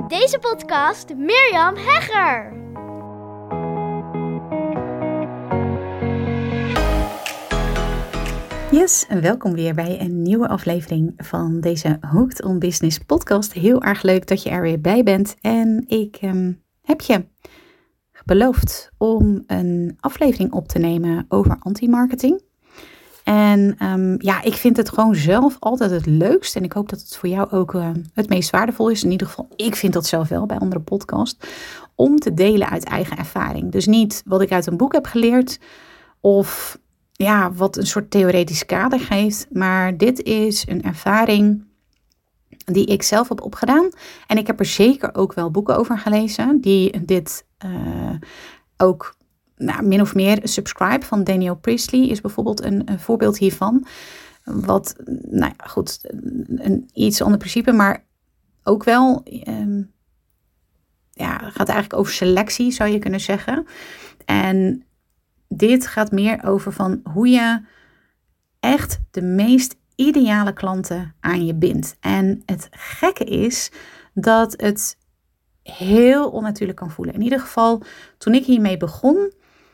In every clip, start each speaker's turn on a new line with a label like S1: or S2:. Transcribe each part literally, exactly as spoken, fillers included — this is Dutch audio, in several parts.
S1: In deze podcast Mirjam Hegger.
S2: Yes, en welkom weer bij een nieuwe aflevering van deze Hooked on Business podcast. Heel erg leuk dat je er weer bij bent. En ik um, heb je beloofd om een aflevering op te nemen over anti-marketing. En um, ja, ik vind het gewoon zelf altijd het leukst. En ik hoop dat het voor jou ook uh, het meest waardevol is. In ieder geval, ik vind dat zelf wel bij andere podcasts. Om te delen uit eigen ervaring. Dus niet wat ik uit een boek heb geleerd. Of ja, wat een soort theoretisch kader geeft. Maar dit is een ervaring die ik zelf heb opgedaan. En ik heb er zeker ook wel boeken over gelezen. Die dit uh, ook... Nou, min of meer Subscribe van Daniel Priestley is bijvoorbeeld een, een voorbeeld hiervan. Wat, nou ja, goed, een iets ander principe, maar ook wel, um, ja, gaat eigenlijk over selectie, zou je kunnen zeggen. En dit gaat meer over van hoe je echt de meest ideale klanten aan je bindt. En het gekke is dat het heel onnatuurlijk kan voelen. In ieder geval, toen ik hiermee begon,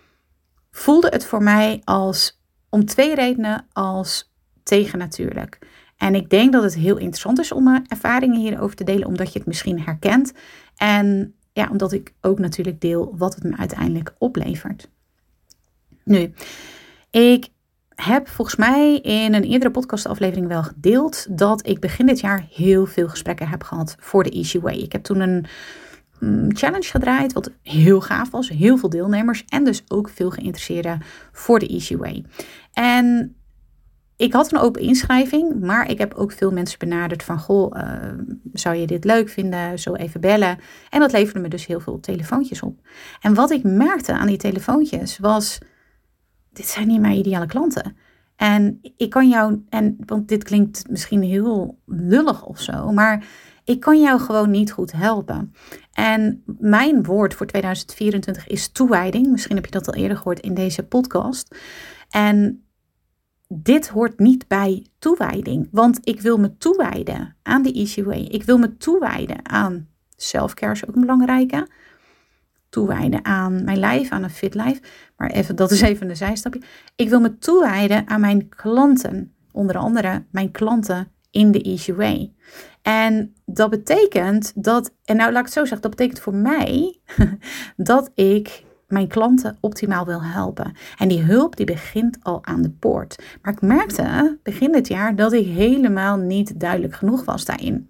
S2: voelde het voor mij als, om twee redenen, als tegennatuurlijk. En ik denk dat het heel interessant is om mijn ervaringen hierover te delen, omdat je het misschien herkent. En ja, omdat ik ook natuurlijk deel wat het me uiteindelijk oplevert. Nu, ik heb volgens mij in een eerdere podcastaflevering wel gedeeld dat ik begin dit jaar heel veel gesprekken heb gehad voor de Easy Way. Ik heb toen een challenge gedraaid, wat heel gaaf was. Heel veel deelnemers en dus ook veel geïnteresseerden voor de Easy Way. En ik had een open inschrijving, maar ik heb ook veel mensen benaderd van, goh, uh, zou je dit leuk vinden? Zo even bellen. En dat leverde me dus heel veel telefoontjes op. En wat ik merkte aan die telefoontjes was, dit zijn niet mijn ideale klanten. En ik kan jou, en want dit klinkt misschien heel lullig of zo, maar ik kan jou gewoon niet goed helpen. En mijn woord voor tweeduizend vierentwintig is toewijding. Misschien heb je dat al eerder gehoord in deze podcast. En dit hoort niet bij toewijding. Want ik wil me toewijden aan de Easy Way. Ik wil me toewijden aan selfcare, is ook een belangrijke. Toewijden aan mijn lijf, aan een fit lijf. Maar even, dat is even een zijstapje. Ik wil me toewijden aan mijn klanten. Onder andere mijn klanten in de Easy Way. En dat betekent dat, en nou laat ik het zo zeggen, dat betekent voor mij dat ik mijn klanten optimaal wil helpen. En die hulp die begint al aan de poort. Maar ik merkte begin dit jaar dat ik helemaal niet duidelijk genoeg was daarin.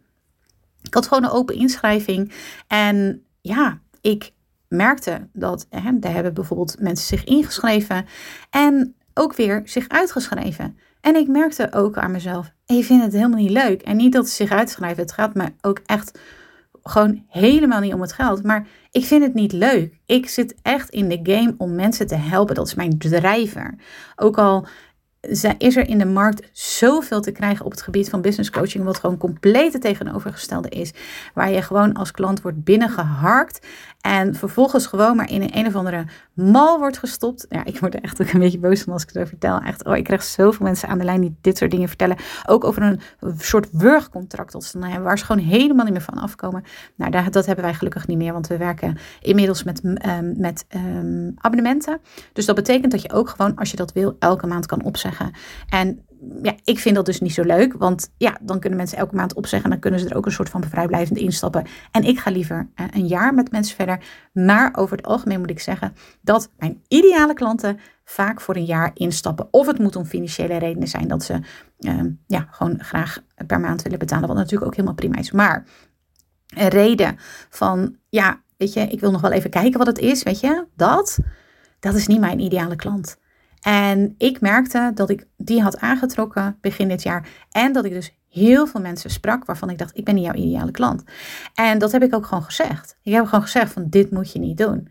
S2: Ik had gewoon een open inschrijving en ja, ik merkte dat, hè, daar hebben bijvoorbeeld mensen zich ingeschreven en ook weer zich uitgeschreven. En ik merkte ook aan mezelf, ik vind het helemaal niet leuk. En niet dat ze zich uitschrijven, het gaat me ook echt gewoon helemaal niet om het geld. Maar ik vind het niet leuk. Ik zit echt in de game om mensen te helpen. Dat is mijn drijver. Ook al is er in de markt zoveel te krijgen op het gebied van business coaching, wat gewoon compleet het tegenovergestelde is. Waar je gewoon als klant wordt binnengeharkt en vervolgens gewoon maar in een, een of andere mal wordt gestopt. Ja, ik word er echt ook een beetje boos van als ik het zo vertel. Echt, oh, ik krijg zoveel mensen aan de lijn die dit soort dingen vertellen. Ook over een soort wurgcontract dat ze dan hebben, waar ze gewoon helemaal niet meer van afkomen. Nou, dat, dat hebben wij gelukkig niet meer, want we werken inmiddels met, um, met um, abonnementen. Dus dat betekent dat je ook gewoon, als je dat wil, elke maand kan opzeggen. En ja, ik vind dat dus niet zo leuk, want ja, dan kunnen mensen elke maand opzeggen en dan kunnen ze er ook een soort van vrijblijvend instappen. En ik ga liever uh, een jaar met mensen verder. Maar over het algemeen moet ik zeggen dat mijn ideale klanten vaak voor een jaar instappen. Of het moet om financiële redenen zijn dat ze uh, ja, gewoon graag per maand willen betalen, wat natuurlijk ook helemaal prima is. Maar een reden van, ja, weet je, ik wil nog wel even kijken wat het is, weet je, dat, dat is niet mijn ideale klant. En ik merkte dat ik die had aangetrokken begin dit jaar. En dat ik dus heel veel mensen sprak waarvan ik dacht, ik ben niet jouw ideale klant. En dat heb ik ook gewoon gezegd. Ik heb gewoon gezegd van, dit moet je niet doen.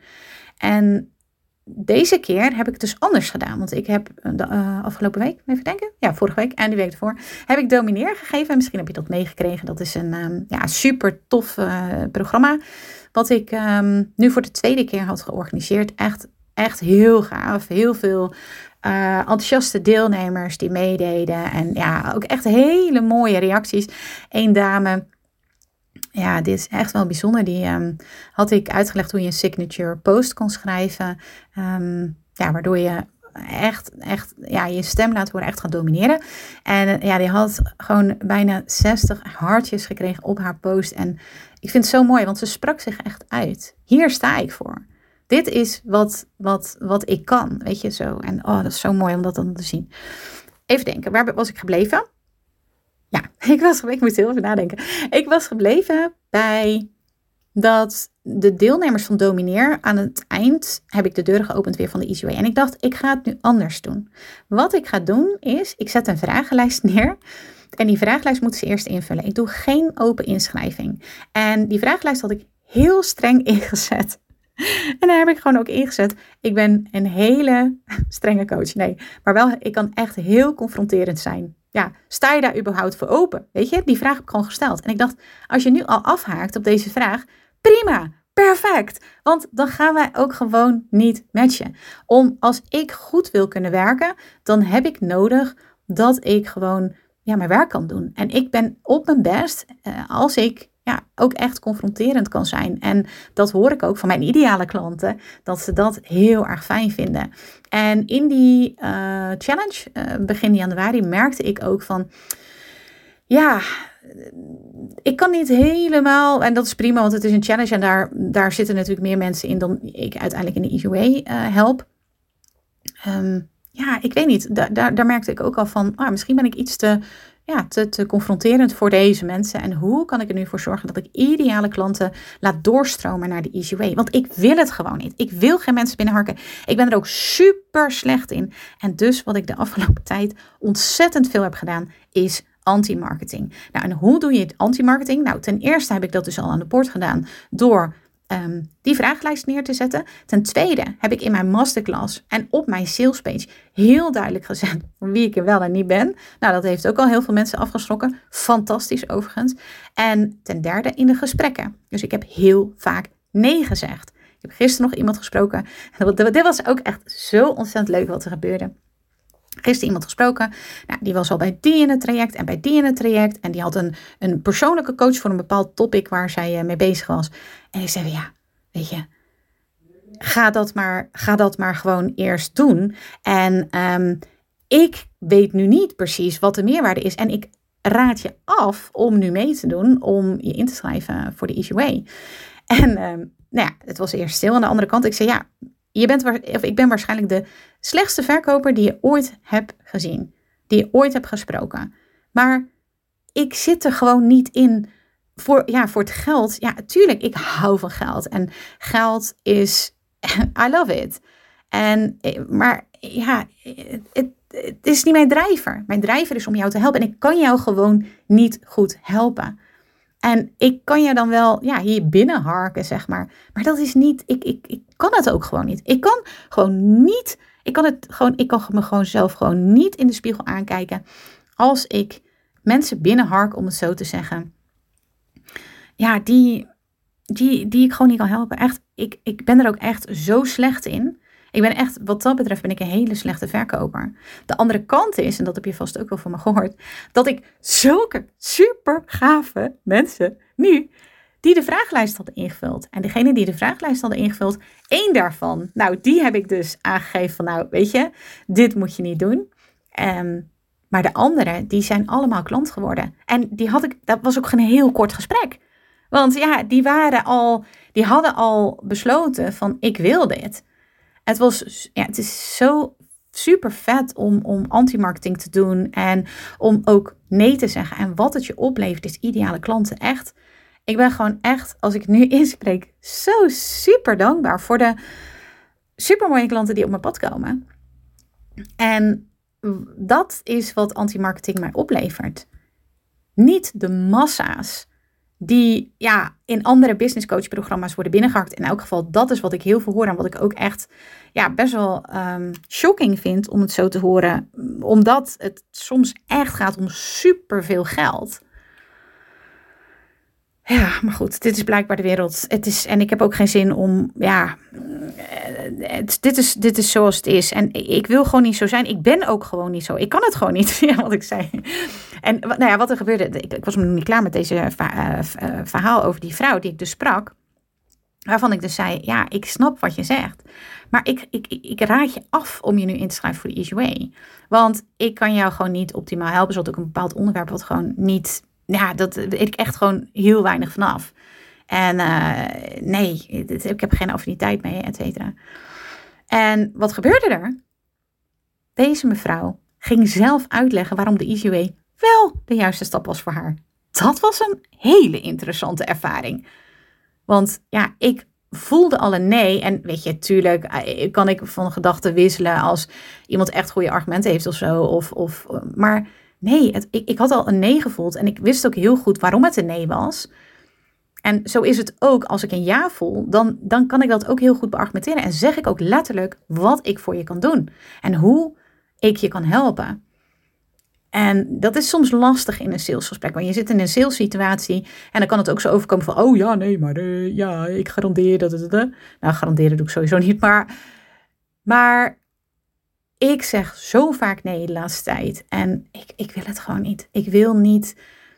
S2: En deze keer heb ik het dus anders gedaan. Want ik heb de uh, afgelopen week, even denken. Ja, vorige week en die week ervoor heb ik Domineer gegeven. Misschien heb je dat meegekregen. Dat is een um, ja, super tof uh, programma. Wat ik um, nu voor de tweede keer had georganiseerd. Echt Echt heel gaaf. Heel veel uh, enthousiaste deelnemers die meededen. En ja, ook echt hele mooie reacties. Eén dame ja, dit is echt wel bijzonder. Die um, had ik uitgelegd hoe je een signature post kon schrijven. Um, ja, waardoor je echt, echt ja, je stem laat horen, echt gaat domineren. En ja, die had gewoon bijna zestig hartjes gekregen op haar post. En ik vind het zo mooi, want ze sprak zich echt uit. Hier sta ik voor. Dit is wat, wat, wat ik kan, weet je zo. En oh, dat is zo mooi om dat dan te zien. Even denken, waar was ik gebleven? Ja, ik was ik moet heel even nadenken. Ik was gebleven bij dat de deelnemers van Domineer, aan het eind heb ik de deuren geopend weer van de Easy Way. En ik dacht, ik ga het nu anders doen. Wat ik ga doen is, ik zet een vragenlijst neer. En die vragenlijst moeten ze eerst invullen. Ik doe geen open inschrijving. En die vragenlijst had ik heel streng ingezet. En daar heb ik gewoon ook ingezet. Ik ben een hele strenge coach. Nee, maar wel, ik kan echt heel confronterend zijn. Ja, sta je daar überhaupt voor open? Weet je, die vraag heb ik gewoon gesteld. En ik dacht, als je nu al afhaakt op deze vraag, prima, perfect. Want dan gaan wij ook gewoon niet matchen. Om, als ik goed wil kunnen werken, dan heb ik nodig dat ik gewoon ja, mijn werk kan doen. En ik ben op mijn best uh, als ik ja, ook echt confronterend kan zijn. En dat hoor ik ook van mijn ideale klanten, dat ze dat heel erg fijn vinden. En in die uh, challenge, uh, begin januari, merkte ik ook van, ja, ik kan niet helemaal, en dat is prima, want het is een challenge en daar, daar zitten natuurlijk meer mensen in dan ik uiteindelijk in de Easy Way uh, help. Um, ja, ik weet niet, da, da, daar merkte ik ook al van, ah, misschien ben ik iets te... Ja, te, te confronterend voor deze mensen. En hoe kan ik er nu voor zorgen dat ik ideale klanten laat doorstromen naar de Easy Way? Want ik wil het gewoon niet. Ik wil geen mensen binnenharken. Ik ben er ook super slecht in. En dus wat ik de afgelopen tijd ontzettend veel heb gedaan, is anti-marketing. Nou, en hoe doe je het anti-marketing? Nou, ten eerste heb ik dat dus al aan de poort gedaan door Um, die vragenlijst neer te zetten. Ten tweede heb ik in mijn masterclass en op mijn salespage heel duidelijk gezet wie ik er wel en niet ben. Nou, dat heeft ook al heel veel mensen afgeschrokken. Fantastisch overigens. En ten derde in de gesprekken. Dus ik heb heel vaak nee gezegd. Ik heb gisteren nog iemand gesproken. Dit was ook echt zo ontzettend leuk wat er gebeurde. Gisteren iemand gesproken, nou, die was al bij die in het traject en bij die in het traject. En die had een, een persoonlijke coach voor een bepaald topic waar zij mee bezig was. En ik zei, ja, weet je, ga dat maar, ga dat maar gewoon eerst doen. En um, ik weet nu niet precies wat de meerwaarde is. En ik raad je af om nu mee te doen, om je in te schrijven voor de Easy Way. En um, nou ja, het was eerst stil aan de andere kant. Ik zei, ja, Je bent, of ik ben waarschijnlijk de slechtste verkoper die je ooit hebt gezien. Die je ooit hebt gesproken. Maar ik zit er gewoon niet in voor, ja, voor het geld. Ja, tuurlijk, ik hou van geld. En geld is, I love it. En, maar ja, het, het is niet mijn drijver. Mijn drijver is om jou te helpen. En ik kan jou gewoon niet goed helpen. En ik kan je dan wel ja, hier binnen harken, zeg maar. Maar dat is niet, ik, ik, ik kan het ook gewoon niet. Ik kan gewoon niet, ik kan het gewoon, ik kan me gewoon zelf gewoon niet in de spiegel aankijken. Als ik mensen binnenhark, om het zo te zeggen. Ja, die, die, die ik gewoon niet kan helpen. Echt, ik, ik ben er ook echt zo slecht in. Ik ben echt, wat dat betreft ben ik een hele slechte verkoper. De andere kant is, en dat heb je vast ook wel van me gehoord, dat ik zulke super gave mensen nu, die de vragenlijst hadden ingevuld. En degene die de vragenlijst hadden ingevuld, één daarvan, nou die heb ik dus aangegeven van, nou weet je, dit moet je niet doen. Um, maar de anderen, die zijn allemaal klant geworden. En die had ik, dat was ook geen heel kort gesprek. Want ja, die waren al, die hadden al besloten van, ik wil dit. Het was, ja, het is zo super vet om, om anti-marketing te doen en om ook nee te zeggen. En wat het je oplevert is ideale klanten. Echt, ik ben gewoon echt, als ik nu inspreek, zo super dankbaar voor de super mooie klanten die op mijn pad komen. En dat is wat anti-marketing mij oplevert. Niet de massa's die ja, in andere business coach programma's worden binnengehakt. In elk geval, dat is wat ik heel veel hoor en wat ik ook echt ja, best wel um, shocking vind om het zo te horen. Omdat het soms echt gaat om superveel geld. Ja, maar goed, dit is blijkbaar de wereld. Het is, en ik heb ook geen zin om, ja, het, dit, is, dit is zoals het is. En ik wil gewoon niet zo zijn. Ik ben ook gewoon niet zo. Ik kan het gewoon niet, ja, wat ik zei. En nou ja, wat er gebeurde, ik, ik was nog niet klaar met deze va- uh, verhaal over die vrouw die ik dus sprak. Waarvan ik dus zei, ja, ik snap wat je zegt. Maar ik, ik, ik, ik raad je af om je nu in te schrijven voor de E Z W. Want ik kan jou gewoon niet optimaal helpen. Zoals ook een bepaald onderwerp wat gewoon niet... Ja, dat weet ik echt gewoon heel weinig vanaf. En uh, nee, ik heb geen affiniteit mee, et cetera. En wat gebeurde er? Deze mevrouw ging zelf uitleggen waarom de E Z W wel de juiste stap was voor haar. Dat was een hele interessante ervaring. Want ja, ik voelde al een nee. En weet je, tuurlijk kan ik van gedachten wisselen als iemand echt goede argumenten heeft of zo. Of, of, maar nee, het, ik, ik had al een nee gevoeld. En ik wist ook heel goed waarom het een nee was. En zo is het ook als ik een ja voel. Dan, dan kan ik dat ook heel goed beargumenteren. En zeg ik ook letterlijk wat ik voor je kan doen. En hoe ik je kan helpen. En dat is soms lastig in een salesgesprek. Want je zit in een salessituatie en dan kan het ook zo overkomen van... oh ja, nee, maar uh, ja, ik garandeer dat het... Uh, nou, garanderen doe ik sowieso niet, maar... Maar ik zeg zo vaak nee de laatste tijd. En ik, ik wil het gewoon niet. Ik wil niet...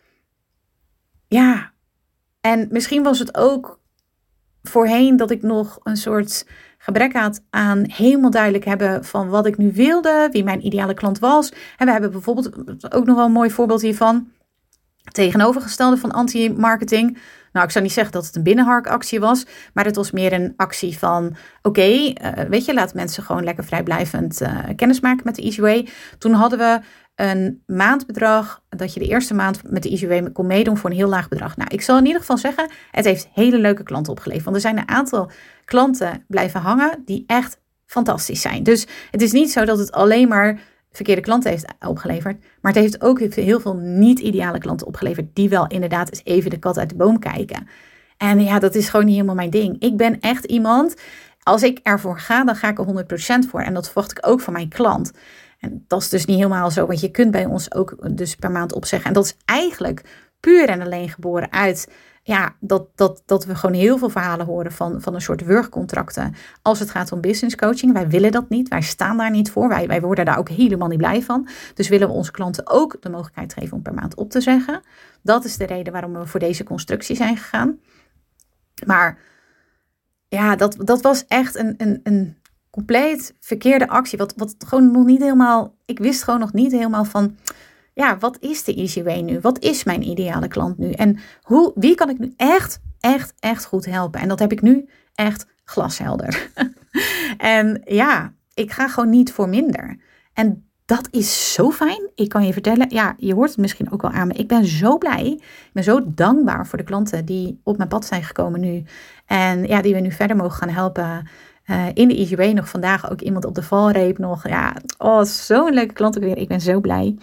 S2: Ja. En misschien was het ook voorheen dat ik nog een soort... gebrek had aan helemaal duidelijk hebben van wat ik nu wilde, wie mijn ideale klant was. En we hebben bijvoorbeeld ook nog wel een mooi voorbeeld hiervan. Tegenovergestelde van anti-marketing. Nou, ik zou niet zeggen dat het een binnenharkactie was, maar het was meer een actie van, oké, okay, uh, weet je, laat mensen gewoon lekker vrijblijvend uh, kennis maken met de E Z W. Toen hadden we een maandbedrag, dat je de eerste maand met de E Z W kon meedoen voor een heel laag bedrag. Nou, ik zal in ieder geval zeggen, het heeft hele leuke klanten opgeleverd. Want er zijn een aantal klanten blijven hangen die echt fantastisch zijn. Dus het is niet zo dat het alleen maar verkeerde klanten heeft opgeleverd. Maar het heeft ook heel veel niet-ideale klanten opgeleverd. Die wel inderdaad eens even de kat uit de boom kijken. En ja, dat is gewoon niet helemaal mijn ding. Ik ben echt iemand, als ik ervoor ga, dan ga ik er honderd procent voor. En dat verwacht ik ook van mijn klant. En dat is dus niet helemaal zo. Want je kunt bij ons ook dus per maand opzeggen. En dat is eigenlijk puur en alleen geboren uit... Ja, dat, dat, dat we gewoon heel veel verhalen horen van, van een soort wurgcontracten. Als het gaat om business coaching. Wij willen dat niet. Wij staan daar niet voor. Wij, wij worden daar ook helemaal niet blij van. Dus willen we onze klanten ook de mogelijkheid geven om per maand op te zeggen. Dat is de reden waarom we voor deze constructie zijn gegaan. Maar ja, dat, dat was echt een, een, een compleet verkeerde actie. Wat, wat gewoon nog niet helemaal... Ik wist gewoon nog niet helemaal van... Ja, wat is de E Z W nu? Wat is mijn ideale klant nu? En hoe, wie kan ik nu echt, echt, echt goed helpen? En dat heb ik nu echt glashelder. En ja, ik ga gewoon niet voor minder. En dat is zo fijn. Ik kan je vertellen, ja, je hoort het misschien ook wel aan me. Ik ben zo blij. Ik ben zo dankbaar voor de klanten die op mijn pad zijn gekomen nu. En ja, die we nu verder mogen gaan helpen. Uh, in de E Z W nog vandaag ook iemand op de valreep nog. Ja, oh, zo'n leuke klant ook weer. Ik ben zo blij.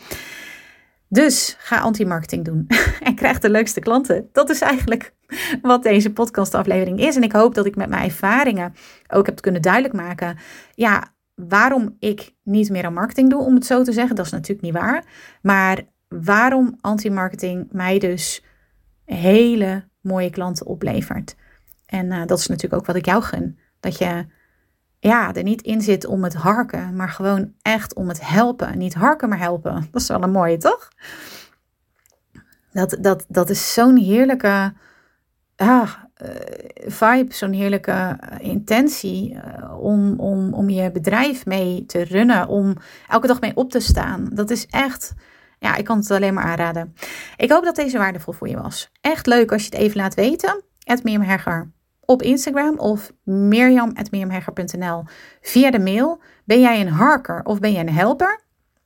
S2: Dus ga anti-marketing doen en krijg de leukste klanten. Dat is eigenlijk wat deze podcastaflevering is. En ik hoop dat ik met mijn ervaringen ook heb kunnen duidelijk maken... ja, waarom ik niet meer aan marketing doe, om het zo te zeggen. Dat is natuurlijk niet waar. Maar waarom anti-marketing mij dus hele mooie klanten oplevert. En uh, dat is natuurlijk ook wat ik jou gun. Dat je... Ja, er niet in zit om het harken, maar gewoon echt om het helpen. Niet harken, maar helpen. Dat is wel een mooie, toch? Dat, dat, dat is zo'n heerlijke ah, uh, vibe, zo'n heerlijke uh, intentie uh, om, om, om je bedrijf mee te runnen, om elke dag mee op te staan. Dat is echt, ja, ik kan het alleen maar aanraden. Ik hoop dat deze waardevol voor je was. Echt leuk als je het even laat weten. at Mirjam Hegger op Instagram of mirjam at mirjam hegger punt n l via de mail. Ben jij een harker of ben jij een helper?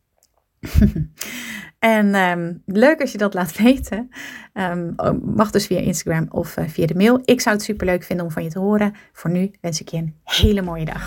S2: En um, leuk als je dat laat weten. Um, mag dus via Instagram of uh, via de mail. Ik zou het super leuk vinden om van je te horen. Voor nu wens ik je een hele mooie dag.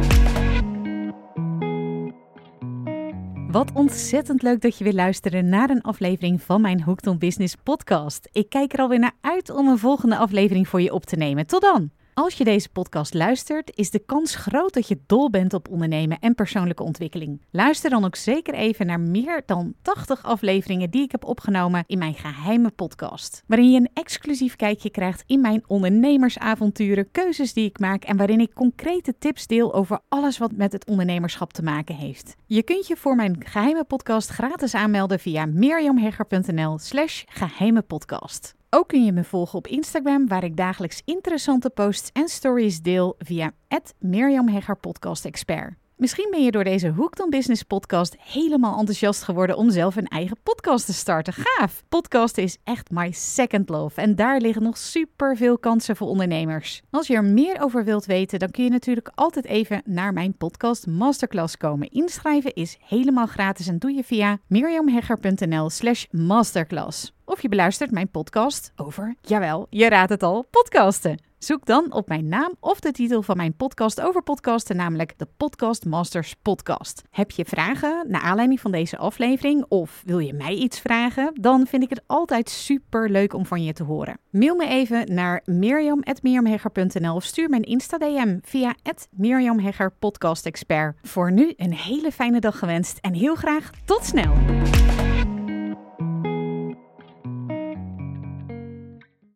S2: Wat ontzettend leuk dat je weer luisterde naar een aflevering van mijn Hooked on Business podcast. Ik kijk er alweer naar uit om een volgende aflevering voor je op te nemen. Tot dan! Als je deze podcast luistert, is de kans groot dat je dol bent op ondernemen en persoonlijke ontwikkeling. Luister dan ook zeker even naar meer dan tachtig afleveringen die ik heb opgenomen in mijn geheime podcast. Waarin je een exclusief kijkje krijgt in mijn ondernemersavonturen, keuzes die ik maak en waarin ik concrete tips deel over alles wat met het ondernemerschap te maken heeft. Je kunt je voor mijn geheime podcast gratis aanmelden via mirjamhegger.nl slash geheime podcast. Ook kun je me volgen op Instagram, waar ik dagelijks interessante posts en stories deel via at mirjamheggerpodcastexpert. Misschien ben je door deze Hooked on Business podcast helemaal enthousiast geworden om zelf een eigen podcast te starten. Gaaf! Podcasten is echt my second love en daar liggen nog super veel kansen voor ondernemers. Als je er meer over wilt weten, dan kun je natuurlijk altijd even naar mijn podcast masterclass komen. Inschrijven is helemaal gratis en doe je via mirjamhegger.nl slash masterclass. Of je beluistert mijn podcast over, jawel, je raadt het al, podcasten. Zoek dan op mijn naam of de titel van mijn podcast over podcasten, namelijk de Podcast Masters Podcast. Heb je vragen naar aanleiding van deze aflevering of wil je mij iets vragen? Dan vind ik het altijd super leuk om van je te horen. Mail me even naar mirjam at mirjamhegger.nl of stuur me een Insta D M via at mirjamheggerpodcastexpert. Voor nu een hele fijne dag gewenst en heel graag tot snel!